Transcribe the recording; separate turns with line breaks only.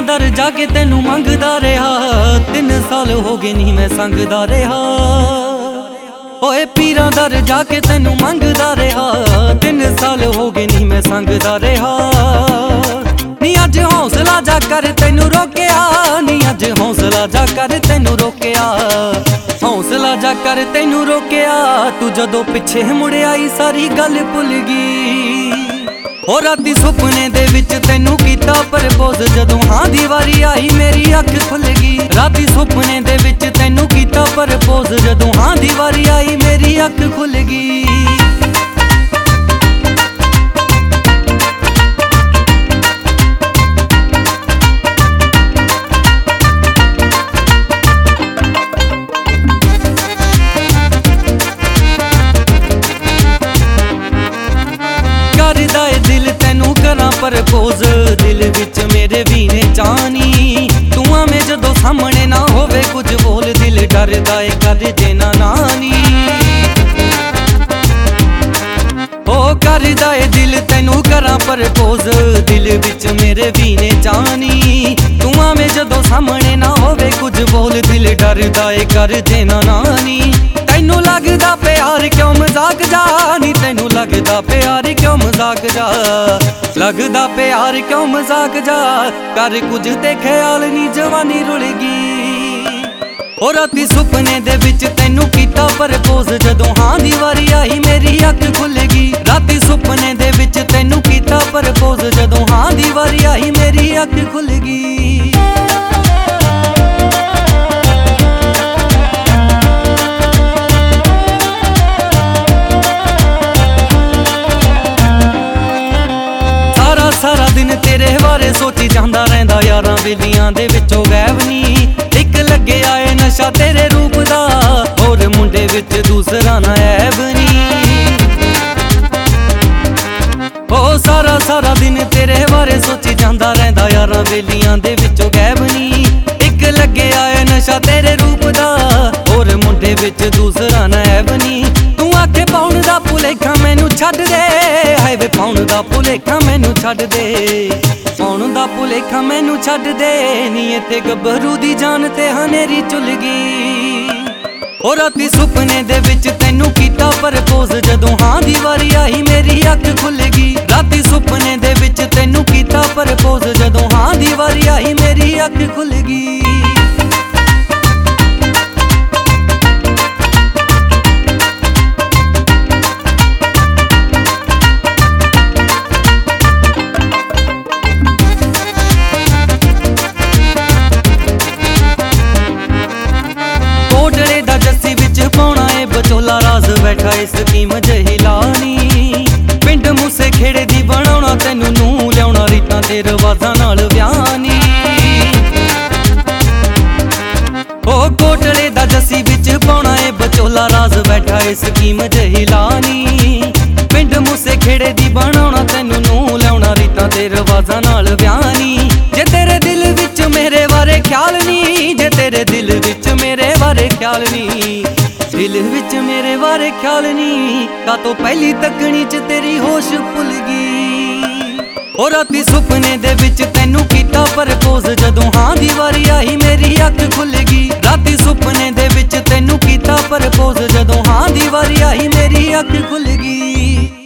दर जाके तैनू मंगदा रहा, 3 साल हो गए नहीं मैं संगदा रहा। ओए पीरां दर जाके तैनू मंगदा रहा, 3 साल हो गए नहीं मैं संगदा रहा। नी अज हौसला जा कर तैनू रोकिया, नी अज हौसला जा कर तैनू रोकिया, हौसला जा कर तैनू रोकिया। तू जदों पिछे मुड़ आई सारी गल भुल गई। हो राती सुपने दे विच तैनू कीता प्रपोज, जदों हां दी वारी आई मेरी अख खुल गई। राती सुपने दे विच तैनू कीता प्रपोज, जदों हां दी वारी आई मेरी अख खुल गई। करदा ए दिल तैनू करा प्रपोज, दिल विच मेरे भी ने जानी। तू आवें जदों सामने ना होवे कुछ बोल, दिल डरदा ए कर देना नानी। ओ करदा ए दिल तैनू करा प्रपोज, दिल विच मेरे भी ने जानी। तू आवें जदों सामने ना होवे कुछ बोल, दिल डरदा ए कर देना नानी। तैनू लगदा प्यार क्यों मजाक जा, नी तैनू लगदा प्यार क्यों मजाक जा, लगदा प्यार क्यों मजाक जा। कर कुछ ते ख्याल नी जवानी रुल गई। ओ राती सुपने दे विच तैनू कीता प्रपोज, जदों हां दी वारी आई मेरी अख खुल गई। राती सुपने दे विच तैनू कीता प्रपोज, जदों हां दी वारी आई मेरी अख खुल गई। सारा दिन तेरे बारे सोची जांदा रहिंदा, यारां बेलियां दे विचों गैब नी। इक लगे आए नशा तेरे रूप दा, होर मुंडे विच दूसरा ना ऐब नी। ओ सारा दिन तेरे बारे सोची जांदा रहिंदा, यारां बेलियां दे विचों गैब नी। इक लगे आए नशा तेरे रूप दा, होर मुंडे विच दूसरा ना ऐब नी। तू आखे पाउण दा भुलेखा मैनू छड्ड दे, हाय वे पाउण दा भुलेखा मैनू छड्ड दे, पाउण दा भुलेखा मैनू छड्ड दे। नी इत्थे गब्बरू दी जान ते हनेरी चुल गई। ओ राती सुपने दे विच तैनू कीता प्रपोज, जदों हां दी वारी आई मेरी अख खुल गई। राती सुपने दे विच तैनू कीता प्रपोज, जदों हां दी वारी आई मेरी अख खुल गई। बचोला राज बैठा इस स्कीम जहिलानी। पिंड मूसे खेड़े दी बनाउणा, तैनू नूं लियाउणा, रीतां ते रवाजां नाल व्यानी। ओ कोटले दा जस्सी विच पाउणा ए बचोला राज बैठा इस स्कीम जहिलानी। पिंड मूसे खेड़े दी बनाउणा, तैनू नूं लियाउणा, रीतां ते रवाजां नाल व्यानी। जे तेरे दिल विच मेरे बारे ख्याल नी, जे तेरे दिल विच मेरे बारे ख्याल नी, दिल विच मेरे बारे ख्याल नी। का तो पहली तकनी च तेरी होश भुल गई। ओ राती सुपने दे विच तैनू कीता प्रपोज, जदों हां दी वारी आई मेरी अख खुल गई। राती सुपने दे विच तैनू कीता प्रपोज, जदों हां दी वारी आई मेरी अख खुल गई।